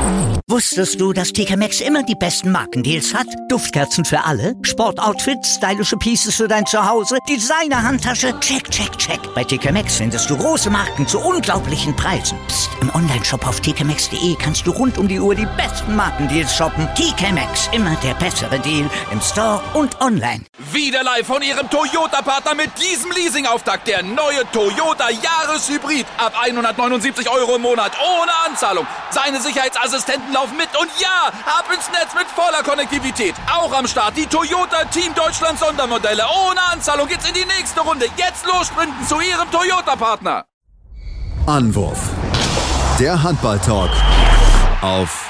Wusstest du, dass TK Maxx immer die besten Markendeals hat? Duftkerzen für alle, Sportoutfits, stylische Pieces für dein Zuhause, Designer-Handtasche, check, check, check. Bei TK Maxx findest du große Marken zu unglaublichen Preisen. Psst. Im Onlineshop auf tkmaxx.de kannst du rund um die Uhr die besten Markendeals shoppen. TK Maxx, immer der bessere Deal im Store und online. Wieder live von Ihrem Toyota-Partner mit diesem Leasing-Auftakt. Der neue Toyota Jahreshybrid. Ab 179 € im Monat. Ohne Anzahlung. Seine Sicherheitsassistenten laufen mit. Und ja, ab ins Netz mit voller Konnektivität. Auch am Start die Toyota Team Deutschland Sondermodelle. Ohne Anzahlung geht's in die nächste Runde. Jetzt los sprinten zu Ihrem Toyota-Partner. Anwurf. Der Handball-Talk auf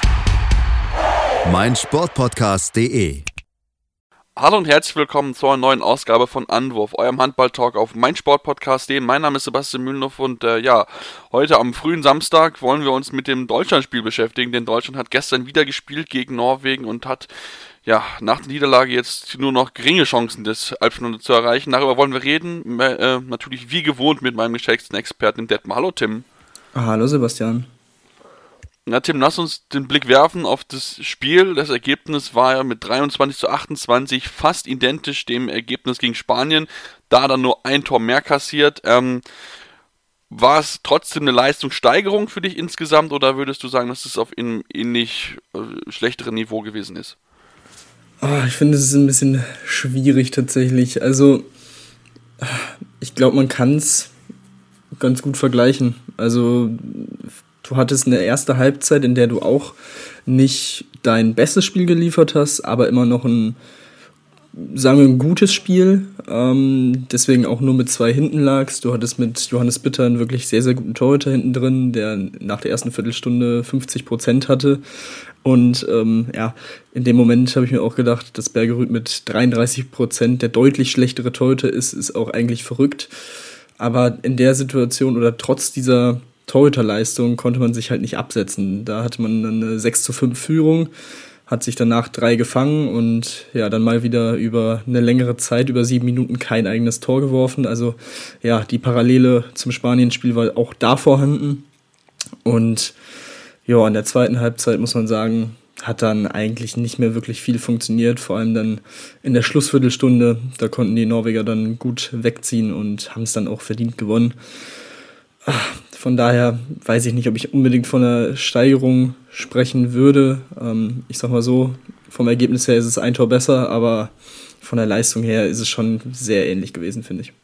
meinsportpodcast.de. Hallo und herzlich willkommen zu einer neuen Ausgabe von Anwurf, eurem Handball-Talk auf meinsportpodcast.de. Mein Name ist Sebastian Mühlenhoff und heute am frühen Samstag wollen wir uns mit dem Deutschlandspiel beschäftigen, denn Deutschland hat gestern wieder gespielt gegen Norwegen und hat nach der Niederlage jetzt nur noch geringe Chancen, das Halbfinale zu erreichen. Darüber wollen wir reden, natürlich wie gewohnt mit meinem geschätzten Experten, dem Detmar. Hallo Tim. Hallo Sebastian. Na Tim, lass uns den Blick werfen auf das Spiel. Das Ergebnis war ja mit 23:28 fast identisch dem Ergebnis gegen Spanien. Da dann nur ein Tor mehr kassiert. War es trotzdem eine Leistungssteigerung für dich insgesamt oder würdest du sagen, dass es auf einem ähnlich schlechteren Niveau gewesen ist? Ich finde, es ist ein bisschen schwierig tatsächlich. Also, ich glaube, man kann es ganz gut vergleichen. Also, du hattest eine erste Halbzeit, in der du auch nicht dein bestes Spiel geliefert hast, aber immer noch ein gutes Spiel. Deswegen auch nur mit 2 hinten lagst. Du hattest mit Johannes Bitter einen wirklich sehr, sehr guten Torhüter hinten drin, der nach der ersten Viertelstunde 50% hatte. Und in dem Moment habe ich mir auch gedacht, dass Bergerud mit 33% der deutlich schlechtere Torhüter ist auch eigentlich verrückt. Aber in der Situation oder trotz dieser Torhüterleistung konnte man sich halt nicht absetzen. Da hatte man eine 6:5 Führung, hat sich danach 3 gefangen und dann mal wieder über eine längere Zeit, über 7 Minuten kein eigenes Tor geworfen. Also die Parallele zum Spanien-Spiel war auch da vorhanden. Und in der zweiten Halbzeit muss man sagen, hat dann eigentlich nicht mehr wirklich viel funktioniert. Vor allem dann in der Schlussviertelstunde, da konnten die Norweger dann gut wegziehen und haben es dann auch verdient gewonnen. Von daher weiß ich nicht, ob ich unbedingt von einer Steigerung sprechen würde. Ich sag mal so, vom Ergebnis her ist es ein Tor besser, aber von der Leistung her ist es schon sehr ähnlich gewesen, finde ich.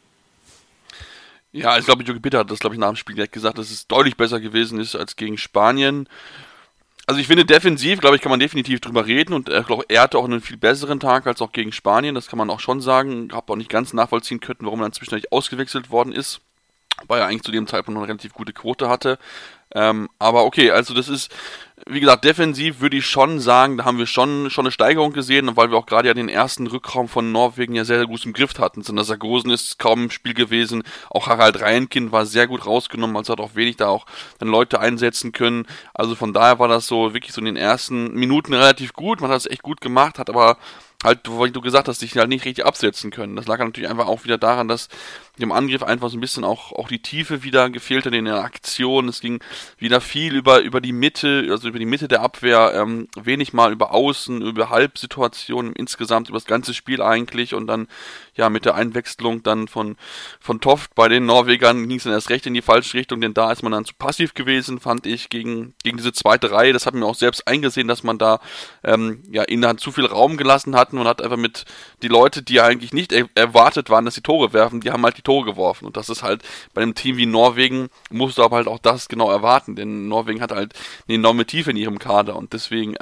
Ja, ich glaube, Jogi Bitter hat das, nach dem Spiel direkt gesagt, dass es deutlich besser gewesen ist als gegen Spanien. Also ich finde, defensiv, glaube ich, kann man definitiv drüber reden und ich glaube, er hatte auch einen viel besseren Tag als auch gegen Spanien, das kann man auch schon sagen. Ich habe auch nicht ganz nachvollziehen können, warum er dann zwischendurch ausgewechselt worden ist, weil er eigentlich zu dem Zeitpunkt noch eine relativ gute Quote hatte. Aber okay, also das ist, wie gesagt, defensiv würde ich schon sagen, da haben wir schon eine Steigerung gesehen, weil wir auch gerade den ersten Rückraum von Norwegen sehr, sehr gut im Griff hatten. Sander Sargosen ist kaum im Spiel gewesen, auch Harald Reinkind war sehr gut rausgenommen, also hat auch wenig da auch dann Leute einsetzen können. Also von daher war das so wirklich so in den ersten Minuten relativ gut, man hat es echt gut gemacht, hat aber halt, wie du gesagt hast, sich halt nicht richtig absetzen können. Das lag natürlich einfach auch wieder daran, dass dem Angriff einfach so ein bisschen auch die Tiefe wieder gefehlt hat in der Aktion. Es ging wieder viel über die Mitte, also über die Mitte der Abwehr, wenig mal über Außen, über Halbsituationen insgesamt, über das ganze Spiel eigentlich und dann mit der Einwechslung dann von Toft bei den Norwegern ging es dann erst recht in die falsche Richtung, denn da ist man dann zu passiv gewesen, fand ich, gegen diese zweite Reihe. Das hat man auch selbst eingesehen, dass man da ihnen dann zu viel Raum gelassen hat und hat einfach mit die Leute, die eigentlich nicht erwartet waren, dass sie Tore werfen, die haben halt die Tore geworfen. Und das ist halt bei einem Team wie Norwegen, musst du aber halt auch das genau erwarten, denn Norwegen hat halt eine enorme Tiefe in ihrem Kader und deswegen,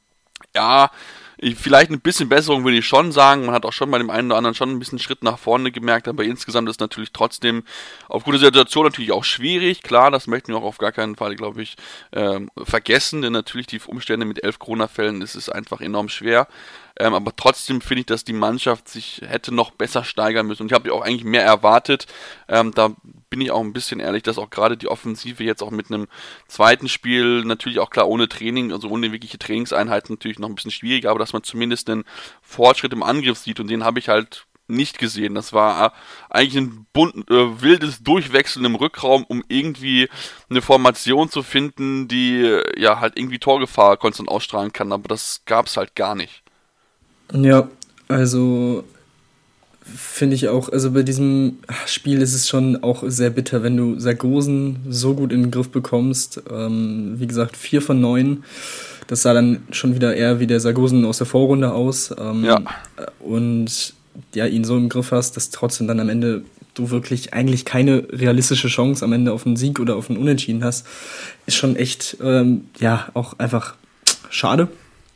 vielleicht ein bisschen Besserung würde ich schon sagen. Man hat auch schon bei dem einen oder anderen schon ein bisschen Schritt nach vorne gemerkt, aber insgesamt ist natürlich trotzdem aufgrund der Situation natürlich auch schwierig. Klar, das möchten wir auch auf gar keinen Fall, glaube ich, vergessen, denn natürlich die Umstände mit 11 Corona-Fällen ist es einfach enorm schwer. Aber trotzdem finde ich, dass die Mannschaft sich hätte noch besser steigern müssen. Und ich habe ja auch eigentlich mehr erwartet. Da bin ich auch ein bisschen ehrlich, dass auch gerade die Offensive jetzt auch mit einem zweiten Spiel, natürlich auch klar ohne Training, also ohne wirkliche Trainingseinheiten natürlich noch ein bisschen schwieriger, aber dass man zumindest einen Fortschritt im Angriff sieht und den habe ich halt nicht gesehen. Das war eigentlich ein wildes Durchwechseln im Rückraum, um irgendwie eine Formation zu finden, die ja halt irgendwie Torgefahr konstant ausstrahlen kann, aber das gab's halt gar nicht. Ja, also finde ich auch, also bei diesem Spiel ist es schon auch sehr bitter, wenn du Sargosen so gut in den Griff bekommst. Wie gesagt, 4 von 9. Das sah dann schon wieder eher wie der Sargosen aus der Vorrunde aus. Und ja, ihn so im Griff hast, dass trotzdem dann am Ende du wirklich eigentlich keine realistische Chance am Ende auf einen Sieg oder auf einen Unentschieden hast, ist schon echt, auch einfach schade.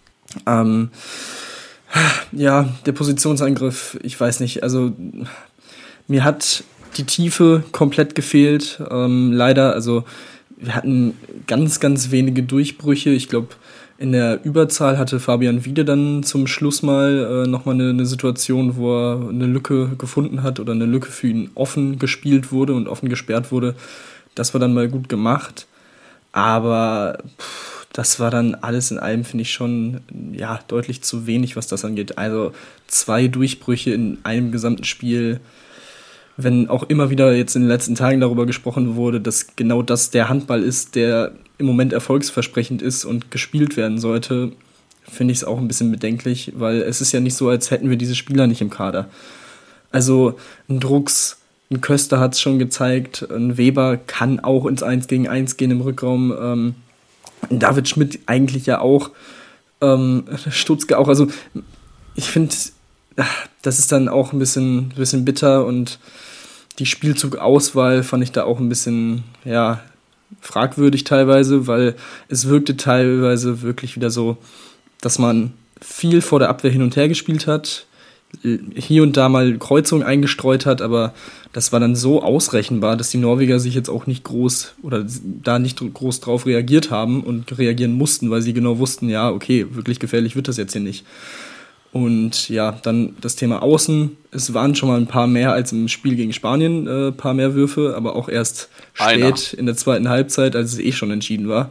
Ja, der Positionsangriff, ich weiß nicht, also mir hat die Tiefe komplett gefehlt, leider, also wir hatten ganz, ganz wenige Durchbrüche, ich glaube, in der Überzahl hatte Fabian Wiede dann zum Schluss mal nochmal eine Situation, wo er eine Lücke gefunden hat oder eine Lücke für ihn offen gespielt wurde und offen gesperrt wurde. Das war dann mal gut gemacht. Aber das war dann alles in allem, finde ich, schon deutlich zu wenig, was das angeht. Also 2 Durchbrüche in einem gesamten Spiel. Wenn auch immer wieder jetzt in den letzten Tagen darüber gesprochen wurde, dass genau das der Handball ist, der im Moment erfolgsversprechend ist und gespielt werden sollte, finde ich es auch ein bisschen bedenklich, weil es ist ja nicht so, als hätten wir diese Spieler nicht im Kader. Also ein Drucks, ein Köster hat es schon gezeigt, ein Weber kann auch ins 1 gegen 1 gehen im Rückraum, David Schmidt eigentlich ja auch, Stutzke auch, also ich finde, das ist dann auch ein bisschen bitter und die Spielzugauswahl fand ich da auch ein bisschen, fragwürdig teilweise, weil es wirkte teilweise wirklich wieder so, dass man viel vor der Abwehr hin und her gespielt hat, hier und da mal Kreuzungen eingestreut hat, aber das war dann so ausrechenbar, dass die Norweger sich jetzt auch nicht groß oder da nicht groß drauf reagiert haben und reagieren mussten, weil sie genau wussten, ja, okay, wirklich gefährlich wird das jetzt hier nicht. Und ja, dann das Thema Außen. Es waren schon mal ein paar mehr als im Spiel gegen Spanien, paar mehr Würfe, aber auch erst spät in der zweiten Halbzeit, als es schon entschieden war.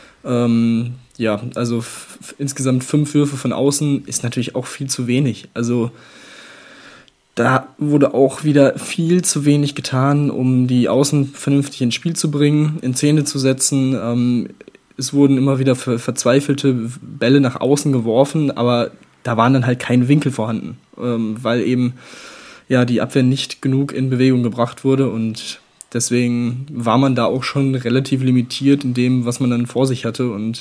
Also insgesamt 5 Würfe von außen ist natürlich auch viel zu wenig. Also da wurde auch wieder viel zu wenig getan, um die Außen vernünftig ins Spiel zu bringen, in Szene zu setzen. Es wurden immer wieder verzweifelte Bälle nach außen geworfen, aber da waren dann halt keine Winkel vorhanden, weil eben die Abwehr nicht genug in Bewegung gebracht wurde und deswegen war man da auch schon relativ limitiert in dem, was man dann vor sich hatte und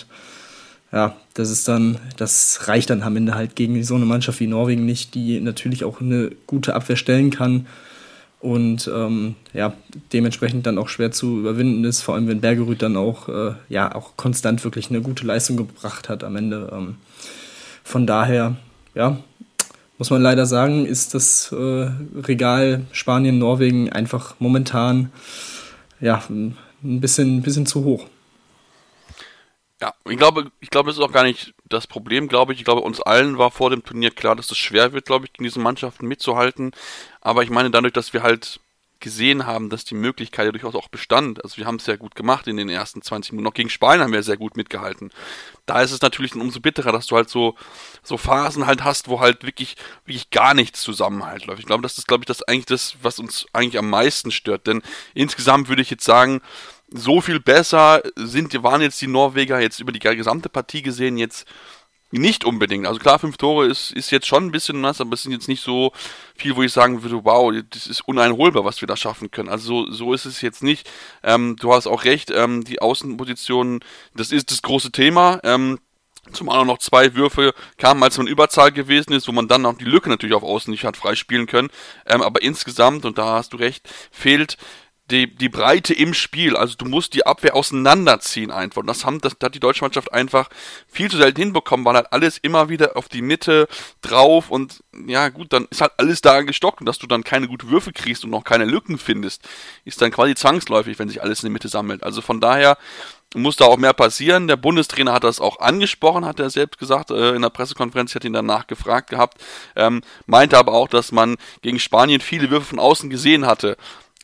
das reicht dann am Ende halt gegen so eine Mannschaft wie Norwegen nicht, die natürlich auch eine gute Abwehr stellen kann und dementsprechend dann auch schwer zu überwinden ist, vor allem wenn Bergerud dann auch konstant wirklich eine gute Leistung gebracht hat am Ende. Von daher, muss man leider sagen, ist das Regal Spanien, Norwegen einfach momentan ein bisschen zu hoch. Ja, ich glaube, das ist auch gar nicht das Problem, glaube ich. Ich glaube, uns allen war vor dem Turnier klar, dass es schwer wird, glaube ich, gegen diese Mannschaften mitzuhalten. Aber ich meine, dadurch, dass wir halt gesehen haben, dass die Möglichkeit ja durchaus auch bestand. Also wir haben es sehr gut gemacht in den ersten 20 Minuten. Noch gegen Spanien haben wir sehr gut mitgehalten. Da ist es natürlich dann umso bitterer, dass du halt so Phasen halt hast, wo halt wirklich gar nichts zusammenhalt läuft. Ich glaube, das ist, eigentlich das, was uns eigentlich am meisten stört. Denn insgesamt würde ich jetzt sagen, so viel besser waren jetzt die Norweger jetzt über die gesamte Partie gesehen jetzt nicht unbedingt. Also klar, 5 Tore ist jetzt schon ein bisschen was, aber es sind jetzt nicht so viel, wo ich sagen würde, wow, das ist uneinholbar, was wir da schaffen können. Also so ist es jetzt nicht. Du hast auch recht, die Außenpositionen, das ist das große Thema. Zumal auch noch 2 Würfe kamen, als man Überzahl gewesen ist, wo man dann auch die Lücke natürlich auf Außen nicht hat freispielen können. Aber insgesamt, und da hast du recht, fehlt die Breite im Spiel, also du musst die Abwehr auseinanderziehen einfach. Und das hat die deutsche Mannschaft einfach viel zu selten hinbekommen, weil halt alles immer wieder auf die Mitte drauf und ja gut, dann ist halt alles da gestockt und dass du dann keine guten Würfe kriegst und noch keine Lücken findest, ist dann quasi zwangsläufig, wenn sich alles in der Mitte sammelt. Also von daher muss da auch mehr passieren. Der Bundestrainer hat das auch angesprochen, hat er selbst gesagt, in der Pressekonferenz, ich hatte ihn danach gefragt gehabt, meinte aber auch, dass man gegen Spanien viele Würfe von außen gesehen hatte.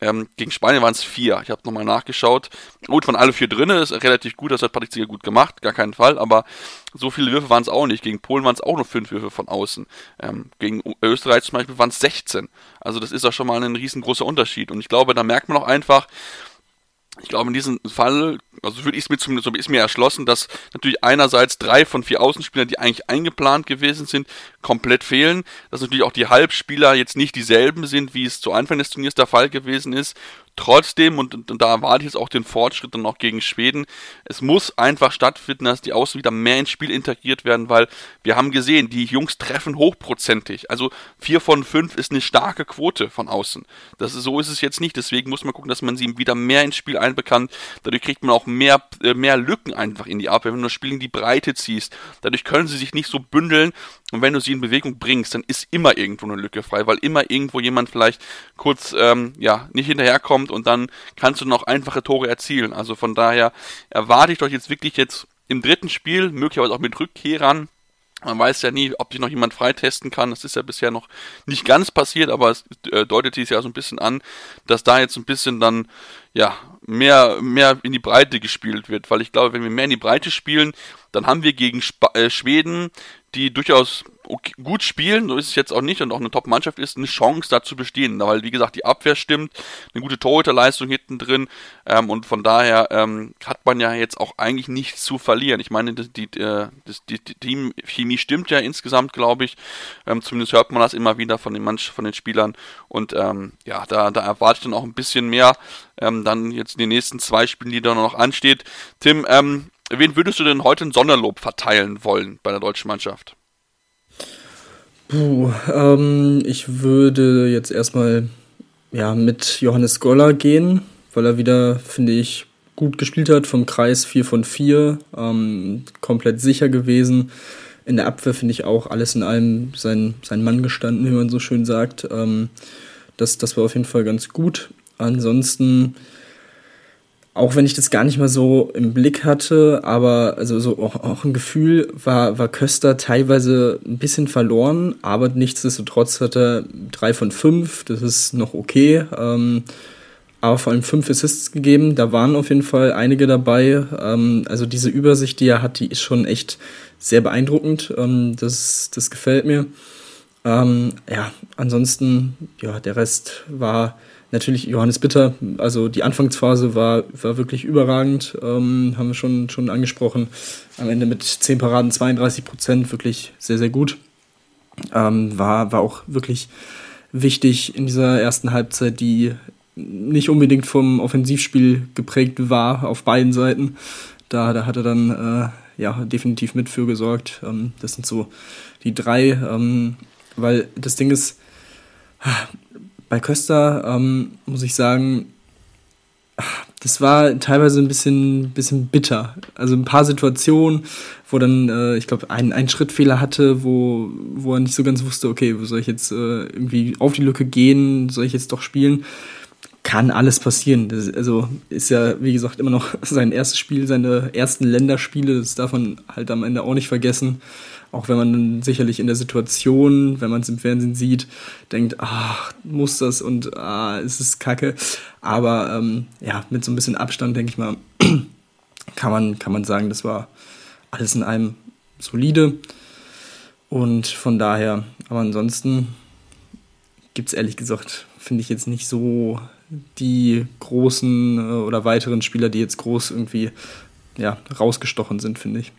Gegen Spanien waren es 4. Ich habe nochmal nachgeschaut. Gut, von alle 4 drinnen, ist relativ gut, das hat Patrick Zieger gut gemacht, gar keinen Fall, aber so viele Würfe waren es auch nicht. Gegen Polen waren es auch nur 5 Würfe von außen. Gegen Österreich zum Beispiel waren es 16. Also das ist doch schon mal ein riesengroßer Unterschied. Und ich glaube, da merkt man auch einfach, ich glaube, in diesem Fall, also würde ich es mir zumindest, so ist mir erschlossen, dass natürlich einerseits 3 von 4 Außenspielern, die eigentlich eingeplant gewesen sind, komplett fehlen. Dass natürlich auch die Halbspieler jetzt nicht dieselben sind, wie es zu Anfang des Turniers der Fall gewesen ist. Trotzdem, und da erwarte ich jetzt auch den Fortschritt dann auch gegen Schweden, es muss einfach stattfinden, dass die Außen wieder mehr ins Spiel integriert werden, weil wir haben gesehen, die Jungs treffen hochprozentig. Also 4 von 5 ist eine starke Quote von außen. So ist es jetzt nicht, deswegen muss man gucken, dass man sie wieder mehr ins Spiel einbekommt. Dadurch kriegt man auch mehr Lücken einfach in die Abwehr, wenn du das Spiel in die Breite ziehst. Dadurch können sie sich nicht so bündeln, und wenn du sie in Bewegung bringst, dann ist immer irgendwo eine Lücke frei, weil immer irgendwo jemand vielleicht kurz nicht hinterherkommt, und dann kannst du noch einfache Tore erzielen. Also von daher erwarte ich doch jetzt wirklich im 3. Spiel, möglicherweise auch mit Rückkehrern. Man weiß ja nie, ob sich noch jemand freitesten kann. Das ist ja bisher noch nicht ganz passiert, aber es deutet sich ja so ein bisschen an, dass da jetzt ein bisschen dann mehr in die Breite gespielt wird. Weil ich glaube, wenn wir mehr in die Breite spielen, dann haben wir gegen Schweden, die durchaus gut spielen, so ist es jetzt auch nicht, und auch eine Top-Mannschaft ist, eine Chance da zu bestehen, weil wie gesagt, die Abwehr stimmt, eine gute Torhüterleistung hinten drin, und von daher hat man ja jetzt auch eigentlich nichts zu verlieren. Ich meine, die Teamchemie stimmt ja insgesamt, glaube ich, zumindest hört man das immer wieder von den Spielern, und da erwarte ich dann auch ein bisschen mehr, dann jetzt in den nächsten 2 Spielen, die da noch ansteht. Tim, wen würdest du denn heute ein Sonderlob verteilen wollen bei der deutschen Mannschaft? Ich würde jetzt erstmal mit Johannes Goller gehen, weil er wieder, finde ich, gut gespielt hat, vom Kreis 4 von 4, komplett sicher gewesen. In der Abwehr finde ich auch alles in allem sein Mann gestanden, wie man so schön sagt. Das war auf jeden Fall ganz gut. Ansonsten, auch wenn ich das gar nicht mal so im Blick hatte, aber also so auch ein Gefühl, war Köster teilweise ein bisschen verloren, aber nichtsdestotrotz hat er 3 von 5, das ist noch okay, aber vor allem 5 Assists gegeben, da waren auf jeden Fall einige dabei, also diese Übersicht, die er hat, die ist schon echt sehr beeindruckend, das gefällt mir. Ansonsten, der Rest war natürlich Johannes Bitter, also die Anfangsphase war wirklich überragend, haben wir schon angesprochen. Am Ende mit 10 Paraden, 32%, wirklich sehr, sehr gut. War auch wirklich wichtig in dieser ersten Halbzeit, die nicht unbedingt vom Offensivspiel geprägt war, auf beiden Seiten. Da hat er dann definitiv mit für gesorgt. Das sind so die 3, weil das Ding ist, bei Köster muss ich sagen, das war teilweise ein bisschen bitter. Also ein paar Situationen, wo dann, ich glaube, einen Schrittfehler hatte, wo er nicht so ganz wusste, okay, soll ich jetzt irgendwie auf die Lücke gehen, soll ich jetzt doch spielen? Kann alles passieren. Das ist ja, wie gesagt, immer noch sein erstes Spiel, seine ersten Länderspiele, das darf man halt am Ende auch nicht vergessen. Auch wenn man dann sicherlich in der Situation, wenn man es im Fernsehen sieht, denkt, muss das und es ist kacke. Aber mit so ein bisschen Abstand, denke ich mal, kann man sagen, das war alles in allem solide. Und von daher, aber ansonsten gibt es ehrlich gesagt, finde ich jetzt nicht so die großen oder weiteren Spieler, die jetzt groß irgendwie rausgestochen sind, finde ich.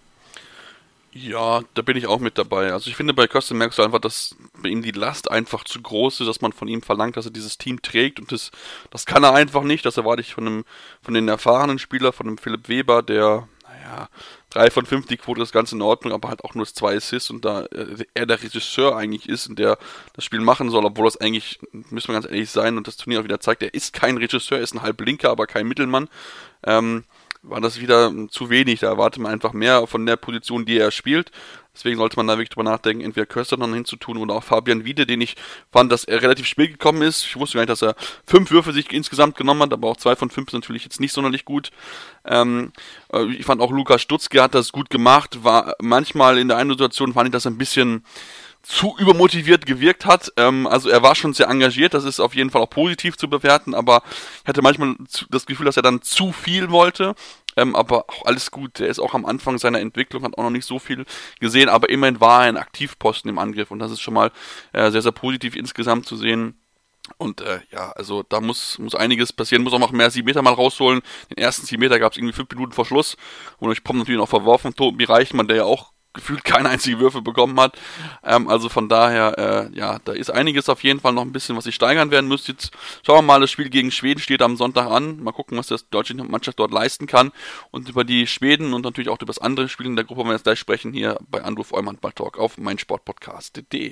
Ja, da bin ich auch mit dabei. Also ich finde, bei Köster merkst du einfach, dass bei ihm die Last einfach zu groß ist, dass man von ihm verlangt, dass er dieses Team trägt, und das kann er einfach nicht. Das erwarte ich von den erfahrenen Spielern, von dem Philipp Weber, der 3 von 5, die Quote ist ganz in Ordnung, aber halt auch nur 2 Assists, und da er der Regisseur eigentlich ist und der das Spiel machen soll, obwohl das eigentlich, müssen wir ganz ehrlich sein, und das Turnier auch wieder zeigt, er ist kein Regisseur, er ist ein Halblinker, aber kein Mittelmann, war das wieder zu wenig. Da erwartet man einfach mehr von der Position, die er spielt. Deswegen sollte man da wirklich drüber nachdenken, entweder Köster noch hinzutun oder auch Fabian Wiede, den ich fand, dass er relativ spät gekommen ist. Ich wusste gar nicht, dass er 5 Würfe sich insgesamt genommen hat, aber auch 2 von 5 ist natürlich jetzt nicht sonderlich gut. Ich fand auch Lukas Stutzke hat das gut gemacht, war manchmal in der einen Situation, fand ich das ein bisschen zu übermotiviert gewirkt hat. Also er war schon sehr engagiert, das ist auf jeden Fall auch positiv zu bewerten, aber ich hatte manchmal das Gefühl, dass er dann zu viel wollte. Aber auch alles gut, der ist auch am Anfang seiner Entwicklung, hat auch noch nicht so viel gesehen, aber immerhin war er ein Aktivposten im Angriff und das ist schon mal sehr, sehr positiv insgesamt zu sehen. Und also da muss einiges passieren, muss auch noch mehr 7 Meter mal rausholen. Den ersten 7 Meter gab es irgendwie 5 Minuten vor Schluss und ich komme natürlich noch verworfen, Tobi Reichmann, der ja auch gefühlt keine einzige Würfe bekommen hat. Also von daher, da ist einiges auf jeden Fall noch ein bisschen, was sich steigern werden müsste. Jetzt schauen wir mal, das Spiel gegen Schweden steht am Sonntag an. Mal gucken, was das deutsche Mannschaft dort leisten kann. Und über die Schweden und natürlich auch über das andere Spiel in der Gruppe, wenn wir jetzt gleich sprechen, hier bei Anruf eurem Handball-Talk auf meinsportpodcast.de.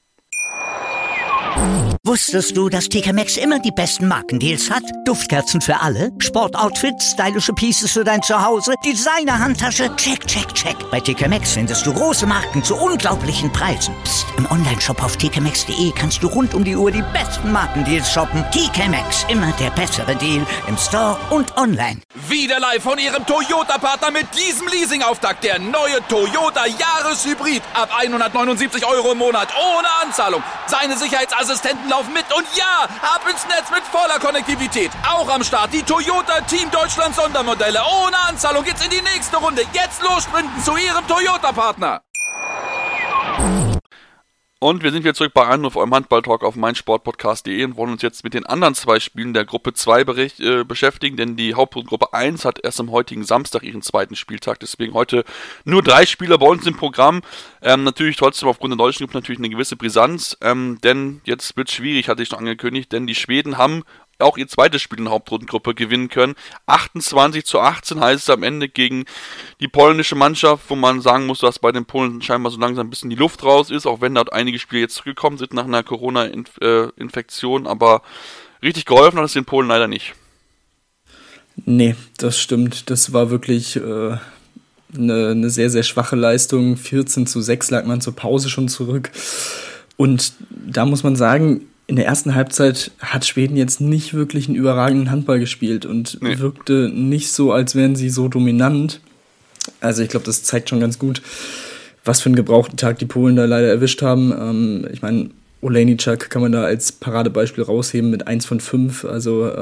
Wusstest du, dass TK Maxx immer die besten Markendeals hat? Duftkerzen für alle, Sportoutfits, stylische Pieces für dein Zuhause, Designer-Handtasche, check, check, check. Bei TK Maxx findest du große Marken zu unglaublichen Preisen. Psst. Im Onlineshop auf tkmaxx.de kannst du rund um die Uhr die besten Markendeals shoppen. TK Maxx, immer der bessere Deal im Store und online. Wieder live von Ihrem Toyota-Partner mit diesem Leasing-Auftakt. Der neue Toyota Jahreshybrid. Ab 179 € im Monat. Ohne Anzahlung. Seine Sicherheitsassistenten laufen mit. Und ja, ab ins Netz mit voller Konnektivität. Auch am Start die Toyota Team Deutschland Sondermodelle. Ohne Anzahlung geht's in die nächste Runde. Jetzt los sprinten zu Ihrem Toyota-Partner. Und wir sind wieder zurück bei Anruf eurem Handball-Talk auf meinsportpodcast.de und wollen uns jetzt mit den anderen 2 Spielen der Gruppe 2 beschäftigen, denn die Hauptgruppe 1 hat erst am heutigen Samstag ihren zweiten Spieltag, deswegen heute nur 3 Spieler bei uns im Programm. Natürlich trotzdem aufgrund der deutschen Gruppe natürlich eine gewisse Brisanz, denn jetzt wird es schwierig, hatte ich schon angekündigt, denn die Schweden haben auch ihr zweites Spiel in der Hauptrundengruppe gewinnen können. 28-18 heißt es am Ende gegen die polnische Mannschaft, wo man sagen muss, dass bei den Polen scheinbar so langsam ein bisschen die Luft raus ist, auch wenn dort einige Spiele jetzt zurückgekommen sind nach einer Corona-Infektion, aber richtig geholfen hat es den Polen leider nicht. Nee, das stimmt. Das war wirklich eine sehr, sehr schwache Leistung. 14-6 lag man zur Pause schon zurück. Und da muss man sagen, in der ersten Halbzeit hat Schweden jetzt nicht wirklich einen überragenden Handball gespielt und wirkte nicht so, als wären sie so dominant. Also ich glaube, das zeigt schon ganz gut, was für einen gebrauchten Tag die Polen da leider erwischt haben. Ich meine, Olejniczak kann man da als Paradebeispiel rausheben mit 1 von 5. Also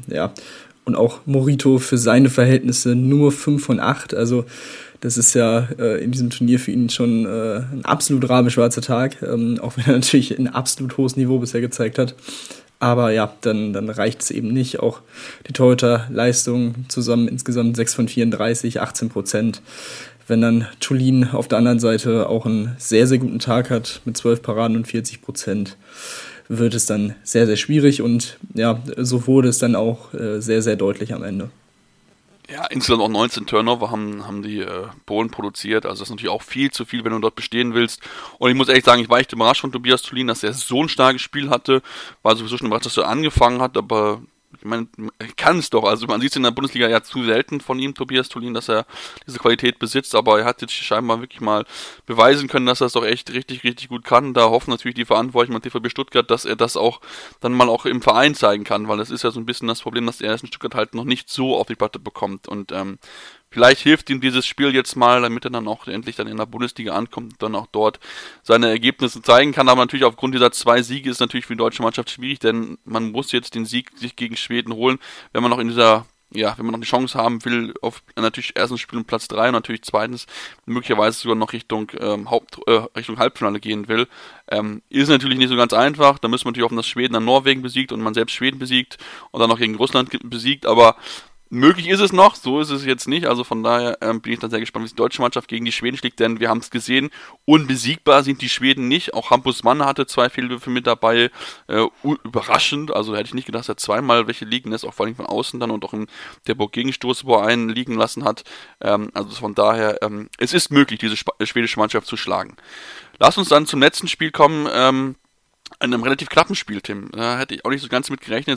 und auch Morito für seine Verhältnisse nur 5 von 8. Also das ist ja in diesem Turnier für ihn schon ein absolut rabenschwarzer Tag, auch wenn er natürlich ein absolut hohes Niveau bisher gezeigt hat. Aber ja, dann reicht es eben nicht. Auch die Torhüter-Leistung zusammen insgesamt 6 von 34, 18%. Wenn dann Tulin auf der anderen Seite auch einen sehr, sehr guten Tag hat mit 12 Paraden und 40%, wird es dann sehr, sehr schwierig. Und ja, so wurde es dann auch sehr, sehr deutlich am Ende. Ja, insgesamt auch 19 Turnover haben die Polen produziert, also das ist natürlich auch viel zu viel, wenn du dort bestehen willst. Und ich muss ehrlich sagen, ich war echt überrascht von Tobias Tulin, dass er so ein starkes Spiel hatte, war sowieso schon überrascht, dass er angefangen hat, aber ich meine, er kann es doch, also man sieht es in der Bundesliga ja zu selten von ihm, Tobias Tulin, dass er diese Qualität besitzt, aber er hat jetzt scheinbar wirklich mal beweisen können, dass er es doch echt richtig, richtig gut kann. Da hoffen natürlich die Verantwortlichen beim TVB Stuttgart, dass er das auch dann mal auch im Verein zeigen kann, weil das ist ja so ein bisschen das Problem, dass er es in Stuttgart halt noch nicht so auf die Platte bekommt und vielleicht hilft ihm dieses Spiel jetzt mal, damit er dann auch endlich dann in der Bundesliga ankommt und dann auch dort seine Ergebnisse zeigen kann. Aber natürlich aufgrund dieser 2 Siege ist natürlich für die deutsche Mannschaft schwierig, denn man muss jetzt den Sieg sich gegen Schweden holen, wenn man noch wenn man noch die Chance haben will, auf natürlich erstens Spiel um Platz 3 und natürlich zweitens möglicherweise sogar noch Richtung Halbfinale gehen will. Ist natürlich nicht so ganz einfach. Da müssen wir natürlich hoffen, dass Schweden dann Norwegen besiegt und man selbst Schweden besiegt und dann noch gegen Russland besiegt, aber möglich ist es noch, so ist es jetzt nicht, also von daher bin ich dann sehr gespannt, wie die deutsche Mannschaft gegen die Schweden schlägt, denn wir haben es gesehen, unbesiegbar sind die Schweden nicht, auch Hampus Mann hatte 2 Fehlwürfe mit dabei, überraschend, also hätte ich nicht gedacht, dass er zweimal welche liegen lässt, auch vor allem von außen dann und auch im Gegenstoß, wo er einen liegen lassen hat, also von daher, es ist möglich, diese schwedische Mannschaft zu schlagen. Lass uns dann zum letzten Spiel kommen, in einem relativ knappen Spiel, Tim. Da hätte ich auch nicht so ganz mit gerechnet.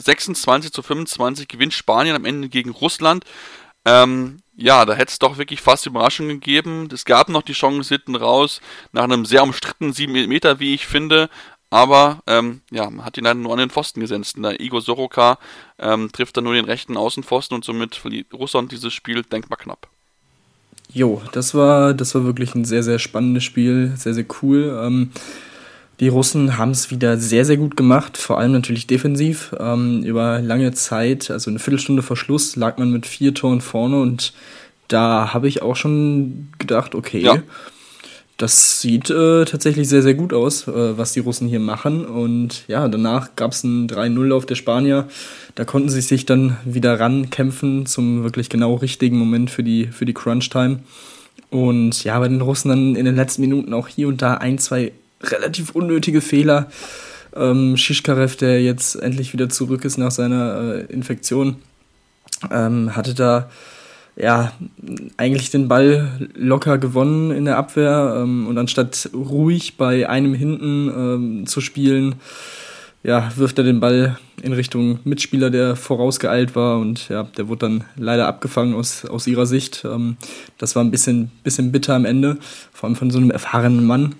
26-25 gewinnt Spanien am Ende gegen Russland. Da hätte es doch wirklich fast Überraschungen gegeben. Es gab noch die Chance hinten raus, nach einem sehr umstrittenen 7 Meter, wie ich finde. Aber, man hat ihn leider nur an den Pfosten gesetzt. Der Igor Soroka trifft dann nur den rechten Außenpfosten und somit verliert Russland dieses Spiel denkbar knapp. Jo, das war wirklich ein sehr, sehr spannendes Spiel. Sehr, sehr cool. Die Russen haben es wieder sehr, sehr gut gemacht, vor allem natürlich defensiv. Über lange Zeit, also eine Viertelstunde vor Schluss, lag man mit 4 Toren vorne und da habe ich auch schon gedacht, okay, das sieht tatsächlich sehr, sehr gut aus, was die Russen hier machen. Und ja, danach gab es ein 3-0 auf der Spanier. Da konnten sie sich dann wieder rankämpfen zum wirklich genau richtigen Moment für die Crunch-Time. Und ja, bei den Russen dann in den letzten Minuten auch hier und da 1, 2 relativ unnötige Fehler. Shishkarev, der jetzt endlich wieder zurück ist nach seiner Infektion, hatte da eigentlich den Ball locker gewonnen in der Abwehr und anstatt ruhig bei einem hinten zu spielen, wirft er den Ball in Richtung Mitspieler, der vorausgeeilt war und der wurde dann leider abgefangen aus ihrer Sicht. Das war ein bisschen bitter am Ende, vor allem von so einem erfahrenen Mann.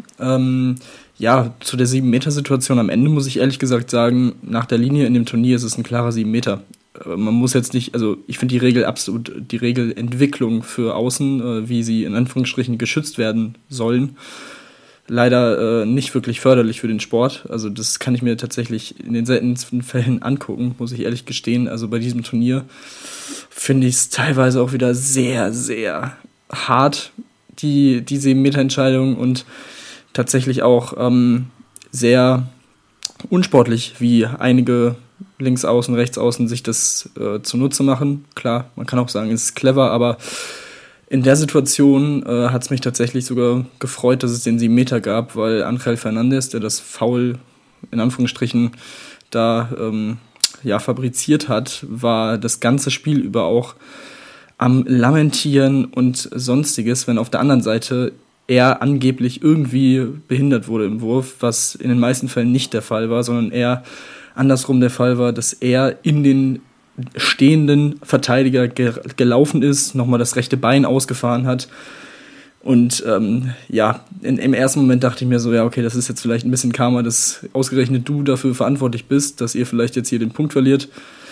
Zu der 7-Meter-Situation am Ende muss ich ehrlich gesagt sagen, nach der Linie in dem Turnier ist es ein klarer 7 Meter. Man muss jetzt nicht, also ich finde die Regelentwicklung für Außen, wie sie in Anführungsstrichen geschützt werden sollen, leider nicht wirklich förderlich für den Sport. Also das kann ich mir tatsächlich in den seltensten Fällen angucken, muss ich ehrlich gestehen. Also bei diesem Turnier finde ich es teilweise auch wieder sehr, sehr hart, die 7-Meter-Entscheidung und tatsächlich auch sehr unsportlich, wie einige Linksaußen, Rechtsaußen sich das zunutze machen. Klar, man kann auch sagen, es ist clever, aber in der Situation hat es mich tatsächlich sogar gefreut, dass es den 7 Meter gab, weil Ángel Fernández, der das Foul in Anführungsstrichen da fabriziert hat, war das ganze Spiel über auch am Lamentieren und Sonstiges, wenn auf der anderen Seite er angeblich irgendwie behindert wurde im Wurf, was in den meisten Fällen nicht der Fall war, sondern eher andersrum der Fall war, dass er in den stehenden Verteidiger gelaufen ist, nochmal das rechte Bein ausgefahren hat. Und im ersten Moment dachte ich mir so, okay, das ist jetzt vielleicht ein bisschen Karma, dass ausgerechnet du dafür verantwortlich bist, dass ihr vielleicht jetzt hier den Punkt verliert.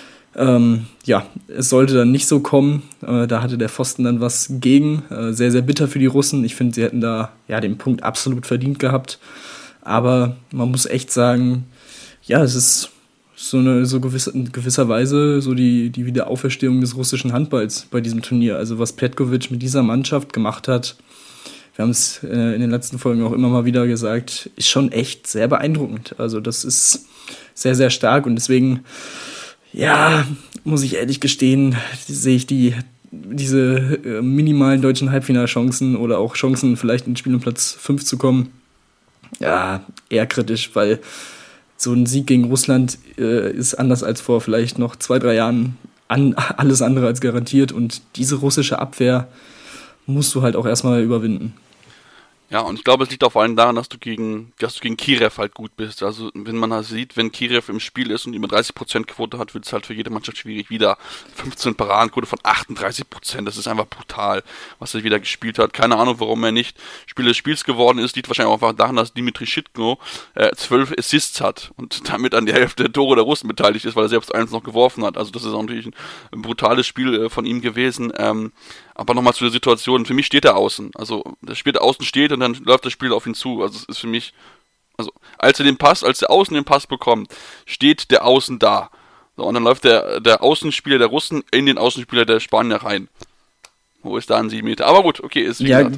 Es sollte dann nicht so kommen. Da hatte der Pfosten dann was gegen. Sehr, sehr bitter für die Russen. Ich finde, sie hätten da den Punkt absolut verdient gehabt. Aber man muss echt sagen, es ist in gewisser Weise so die Wiederauferstehung des russischen Handballs bei diesem Turnier. Also was Petkovic mit dieser Mannschaft gemacht hat, wir haben es in den letzten Folgen auch immer mal wieder gesagt, ist schon echt sehr beeindruckend. Also das ist sehr, sehr stark und deswegen, muss ich ehrlich gestehen, sehe ich diese minimalen deutschen Halbfinalchancen oder auch Chancen, vielleicht in Spiel um Platz 5 zu kommen, eher kritisch, weil so ein Sieg gegen Russland ist anders als vor vielleicht noch 2-3 Jahren alles andere als garantiert und diese russische Abwehr musst du halt auch erstmal überwinden. Ja, und ich glaube, es liegt auch vor allem daran, dass du gegen Kirev halt gut bist. Also, wenn man halt sieht, wenn Kirev im Spiel ist und immer 30% Quote hat, wird es halt für jede Mannschaft schwierig. Wieder 15 Paradenquote von 38%. Das ist einfach brutal, was er wieder gespielt hat. Keine Ahnung, warum er nicht Spieler des Spiels geworden ist. Liegt wahrscheinlich auch einfach daran, dass Dimitri Schitko 12 Assists hat und damit an die Hälfte der Tore der Russen beteiligt ist, weil er selbst eins noch geworfen hat. Also, das ist auch natürlich ein brutales Spiel von ihm gewesen. Aber nochmal zu der Situation, für mich steht er außen. Also, der Spiel der Außen steht und dann läuft das Spiel auf ihn zu. Also, es ist für mich, als der Außen den Pass bekommt, steht der Außen da. So, und dann läuft der Außenspieler der Russen in den Außenspieler der Spanier rein. Wo ist da ein 7 Meter? Aber gut, okay, ist wie gesagt,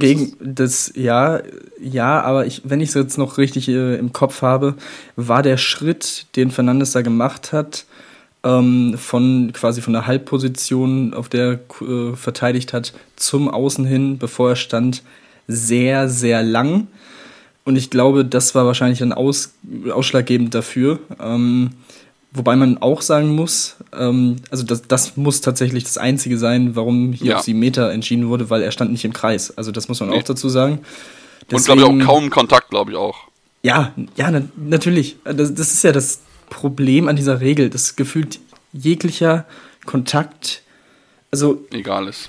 aber wenn ich es jetzt noch richtig im Kopf habe, war der Schritt, den Fernandes da gemacht hat, von der Halbposition, auf der er verteidigt hat, zum Außen hin, bevor er stand, sehr, sehr lang. Und ich glaube, das war wahrscheinlich dann ausschlaggebend dafür. Wobei man auch sagen muss, das muss tatsächlich das Einzige sein, warum hier auf 7 Meter entschieden wurde, weil er stand nicht im Kreis. Also das muss man auch dazu sagen. Deswegen, und glaube ich auch kaum Kontakt, glaube ich auch. Natürlich. Das ist ja das Problem an dieser Regel, dass gefühlt jeglicher Kontakt, egal ist.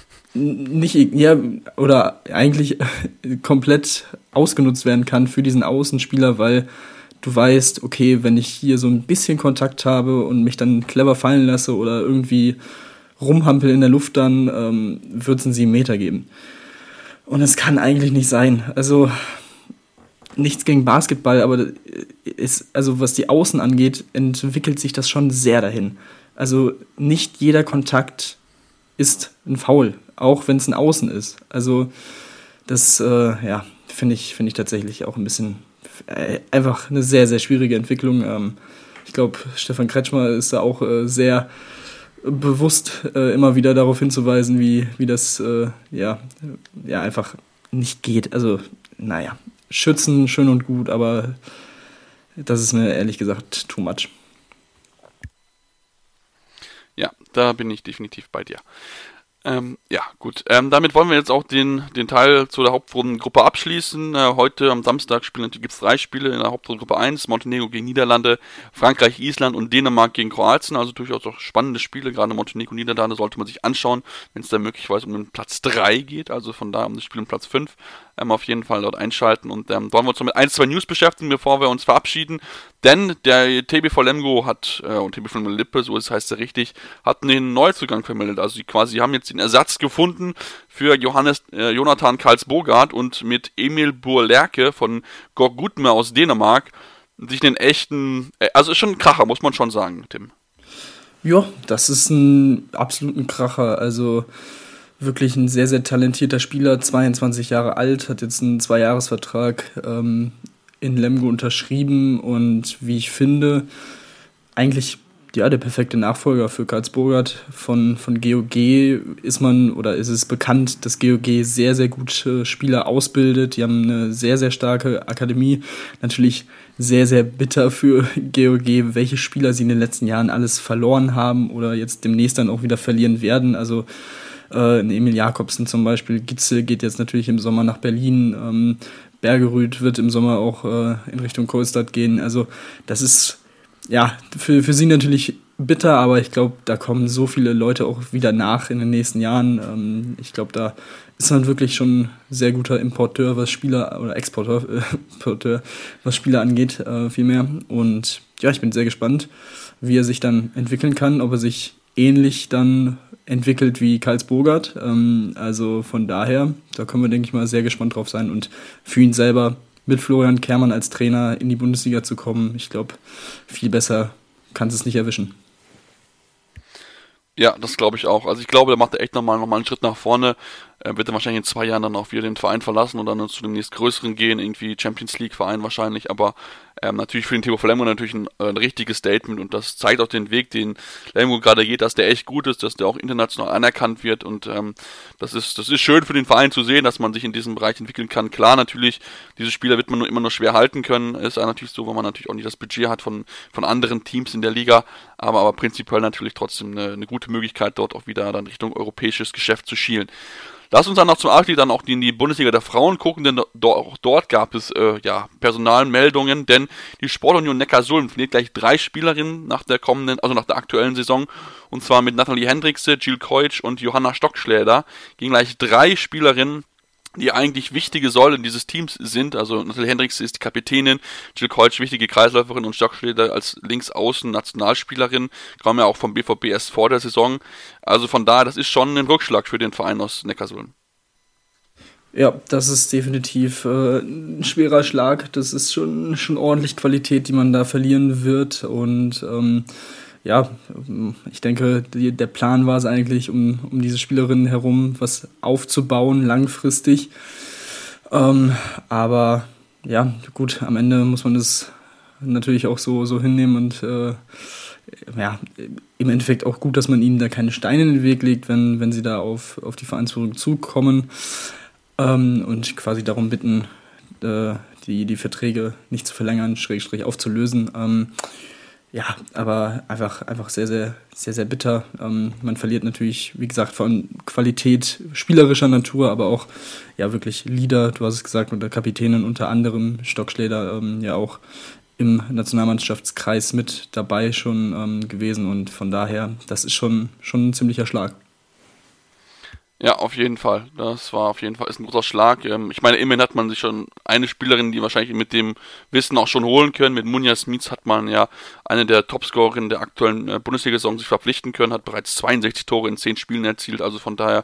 Oder eigentlich komplett ausgenutzt werden kann für diesen Außenspieler, weil du weißt, okay, wenn ich hier so ein bisschen Kontakt habe und mich dann clever fallen lasse oder irgendwie rumhampel in der Luft, dann wird es einen 7 Meter geben. Und das kann eigentlich nicht sein. Also nichts gegen Basketball, aber also was die Außen angeht, entwickelt sich das schon sehr dahin. Also nicht jeder Kontakt ist ein Foul, auch wenn es ein Außen ist. Also das finde ich tatsächlich auch ein bisschen einfach eine sehr, sehr schwierige Entwicklung. Ich glaube, Stefan Kretschmer ist da auch sehr bewusst immer wieder darauf hinzuweisen, wie das einfach nicht geht. Also, naja, schützen, schön und gut, aber das ist mir ehrlich gesagt too much. Ja, da bin ich definitiv bei dir. Gut. Damit wollen wir jetzt auch den Teil zu der Hauptrundengruppe abschließen. Heute am Samstag gibt es 3 Spiele in der Hauptrundengruppe 1. Montenegro gegen Niederlande, Frankreich, Island und Dänemark gegen Kroatien. Also durchaus auch spannende Spiele. Gerade Montenegro, Niederlande sollte man sich anschauen, wenn es da möglicherweise um den Platz 3 geht. Also von da um das Spiel um Platz 5. Auf jeden Fall dort einschalten. Und wollen wir uns noch mit 1, 2 News beschäftigen, bevor wir uns verabschieden. Denn der TBV Lemgo und TBV Lippe, so heißt er richtig, hat einen Neuzugang vermeldet. Also sie haben jetzt den Ersatz gefunden für Jonathan Karlsbogart und mit Emil Burlerke von Gorgutme aus Dänemark sich einen echten, also ist schon ein Kracher, muss man schon sagen, Tim. Ja, das ist ein absoluter Kracher. Also wirklich ein sehr, sehr talentierter Spieler, 22 Jahre alt, hat jetzt einen 2-Jahres-Vertrag in Lemgo unterschrieben und wie ich finde, eigentlich der perfekte Nachfolger für Karlsbogart. Von GOG ist es bekannt, dass GOG sehr, sehr gut Spieler ausbildet. Die haben eine sehr, sehr starke Akademie. Natürlich sehr, sehr bitter für GOG, welche Spieler sie in den letzten Jahren alles verloren haben oder jetzt demnächst dann auch wieder verlieren werden. Also Emil Jakobsen zum Beispiel, Gitzel geht jetzt natürlich im Sommer nach Berlin, Bergerud wird im Sommer auch in Richtung Kohlstadt gehen. Also das ist für sie natürlich bitter, aber ich glaube, da kommen so viele Leute auch wieder nach in den nächsten Jahren. Ich glaube, da ist man wirklich schon ein sehr guter Importeur, was Spieler oder Exporteur, was Spieler angeht, vielmehr. Und ja, ich bin sehr gespannt, wie er sich dann entwickeln kann, ob er sich ähnlich dann entwickelt wie Karlsbogart. Also von daher, da können wir, denke ich mal, sehr gespannt drauf sein und für ihn selber mit Florian Kehrmann als Trainer in die Bundesliga zu kommen. Ich glaube, viel besser kann es nicht erwischen. Ja, das glaube ich auch. Also ich glaube, der macht echt nochmal einen Schritt nach vorne. Wird er wahrscheinlich in 2 Jahren dann auch wieder den Verein verlassen und dann zu dem nächstgrößeren gehen, irgendwie Champions League Verein wahrscheinlich, aber natürlich für den TBV Lemgo natürlich ein richtiges Statement und das zeigt auch den Weg, den Lemgo gerade geht, dass der echt gut ist, dass der auch international anerkannt wird und das ist schön für den Verein zu sehen, dass man sich in diesem Bereich entwickeln kann. Klar, natürlich, diese Spieler wird man immer nur schwer halten können, ist natürlich so, weil man natürlich auch nicht das Budget hat von anderen Teams in der Liga, aber prinzipiell natürlich trotzdem eine gute Möglichkeit, dort auch wieder dann Richtung europäisches Geschäft zu schielen. Lass uns dann noch zum Abschluss dann auch in die Bundesliga der Frauen gucken, denn auch dort gab es Personalmeldungen, denn die Sportunion Neckarsulm verliert gleich 3 Spielerinnen nach der aktuellen Saison, und zwar mit Nathalie Hendrikse, Jill Keutsch und Johanna Stockschläder, gegen gleich 3 Spielerinnen, die eigentlich wichtige Säulen dieses Teams sind. Also Nathalie Hendrikse ist die Kapitänin, Jill Keutsch wichtige Kreisläuferin und Stockschläder als Linksaußen Nationalspielerin, kam ja auch vom BVB erst vor der Saison. Also von daher, das ist schon ein Rückschlag für den Verein aus Neckarsulm. Ja, das ist definitiv ein schwerer Schlag. Das ist schon ordentlich Qualität, die man da verlieren wird. Und ich denke, der Plan war es eigentlich, um diese Spielerinnen herum was aufzubauen, langfristig. Aber ja, gut, am Ende muss man das natürlich auch so hinnehmen und im Endeffekt auch gut, dass man ihnen da keine Steine in den Weg legt, wenn sie da auf die Vereinsführung zukommen und quasi darum bitten, die Verträge nicht zu verlängern, / aufzulösen. Aber einfach sehr, sehr, sehr, sehr bitter. Man verliert natürlich, wie gesagt, von Qualität spielerischer Natur, aber auch wirklich Leader, du hast es gesagt, und der Kapitänin unter anderem, Stockschläder, auch im Nationalmannschaftskreis mit dabei schon gewesen und von daher, das ist schon ein ziemlicher Schlag. Ja, auf jeden Fall. Das war auf jeden Fall ist ein großer Schlag. Ich meine, immerhin hat man sich schon eine Spielerin, die wahrscheinlich mit dem Wissen auch schon holen können. Mit Munja Smits hat man ja eine der Topscorerinnen der aktuellen Bundesliga-Saison sich verpflichten können, hat bereits 62 Tore in 10 Spielen erzielt. Also von daher,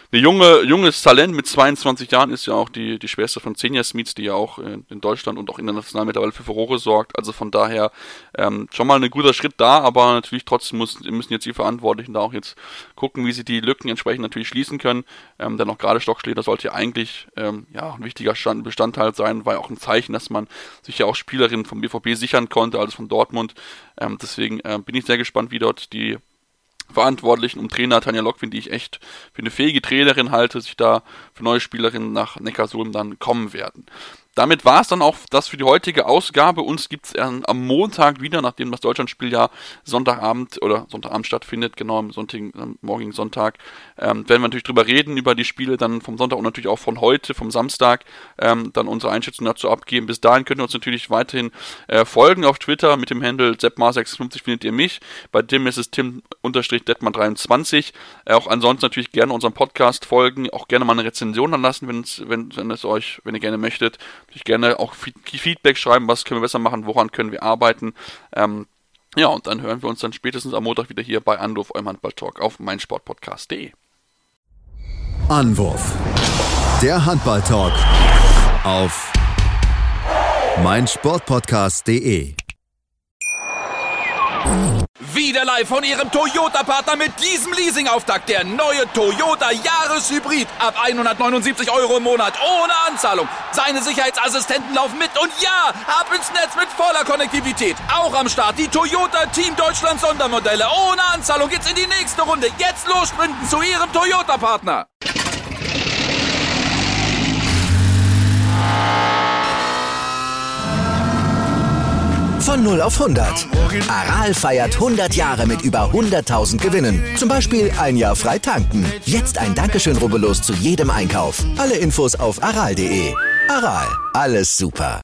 junges Talent mit 22 Jahren, ist ja auch die Schwester von Xenia Smits, die ja auch in Deutschland und auch international mittlerweile für Furore sorgt. Also von daher schon mal ein guter Schritt da, aber natürlich trotzdem müssen jetzt die Verantwortlichen da auch jetzt gucken, wie sie die Lücken entsprechend natürlich schließen können. Denn auch gerade Stockschläger sollte ja eigentlich ein wichtiger Bestandteil sein, war ja auch ein Zeichen, dass man sich ja auch Spielerinnen vom BVB sichern konnte, also von Dortmund. Deswegen bin ich sehr gespannt, wie dort die Verantwortlichen um Trainer Tanja Lockwind, die ich echt für eine fähige Trainerin halte, sich da für neue Spielerinnen nach Neckarsulm dann kommen werden. Damit war es dann auch das für die heutige Ausgabe. Uns gibt es am Montag wieder, nachdem das Deutschlandspiel ja Sonntagabend stattfindet, genau am morgigen Sonntag, werden wir natürlich drüber reden, über die Spiele dann vom Sonntag und natürlich auch von heute, vom Samstag, dann unsere Einschätzung dazu abgeben. Bis dahin könnt ihr uns natürlich weiterhin folgen auf Twitter mit dem Handle seppmar56 findet ihr mich. Bei Tim ist es Tim-Detman23. Auch ansonsten natürlich gerne unserem Podcast folgen, auch gerne mal eine Rezension anlassen, wenn ihr gerne möchtet. Natürlich gerne auch Feedback schreiben, was können wir besser machen, woran können wir arbeiten. Und dann hören wir uns dann spätestens am Montag wieder hier bei Anwurf, eurem Handball-Talk auf meinsportpodcast.de. Anwurf, der Handball-Talk auf meinsportpodcast.de. Wieder live von Ihrem Toyota-Partner mit diesem Leasing-Auftakt. Der neue Toyota Jahreshybrid. Ab 179 € im Monat. Ohne Anzahlung. Seine Sicherheitsassistenten laufen mit. Und ja, ab ins Netz mit voller Konnektivität. Auch am Start die Toyota Team Deutschland Sondermodelle. Ohne Anzahlung geht's in die nächste Runde. Jetzt los sprinten zu Ihrem Toyota-Partner. Von 0 auf 100. Aral feiert 100 Jahre mit über 100.000 Gewinnen. Zum Beispiel ein Jahr frei tanken. Jetzt ein Dankeschön, rubbellos zu jedem Einkauf. Alle Infos auf aral.de. Aral, alles super.